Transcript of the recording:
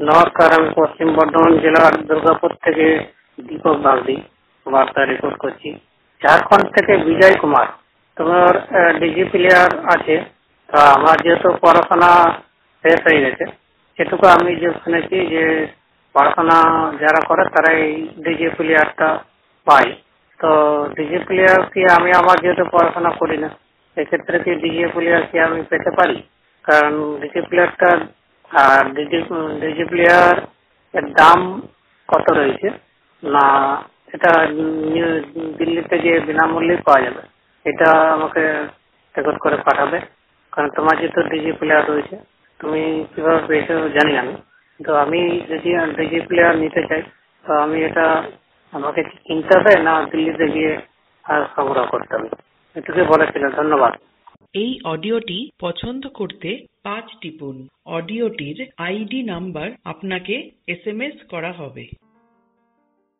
নমস্কার, আমি পশ্চিম বর্ধমান জেলার দুর্গাপুর থেকে দীপক বাগদি বার্তা রেকর্ড করছি। ঝাড়খণ্ড থেকে বিজয় কুমার, তোমার ডিজি প্লেয়ার আছে। তা আমার যেহেতু পড়াশোনা শেষ হয়ে গেছে, সেটুকু আমি যে শুনেছি যে পড়াশোনা যারা করে তারা এই ডিজি প্লেয়ারটা পায়। তো ডিজি প্লেয়ার কি আমি আমার যেহেতু পড়াশোনা করি না, সেক্ষেত্রে কি ডিজি প্লেয়ার কি আমি পেতে পারি? কারণ ডিজি প্লেয়ারটা আর ডিজি প্লেয়ার এর দাম কত রয়েছে, না এটা দিল্লিতে গিয়ে বিনামূল্যে পাওয়া যাবে? এটা আমাকে রেকর্ড করে পাঠাবে। কারণ তোমার যেহেতু ডিজি প্লেয়ার রয়েছে, তুমি কিভাবে পেয়েছো জানি আমি, তো আমি যদি ডিজি প্লেয়ার নিতে চাই, তো আমি এটা আমাকে কিনতে হবে না দিল্লিতে গিয়ে সংগ্রহ করতে হবে? এটুকুই বলেছিল। ধন্যবাদ। এই অডিওটি পছন্দ করতে 5 টিপুন। অডিওটির আইডি নাম্বার আপনাকে SMS করা হবে।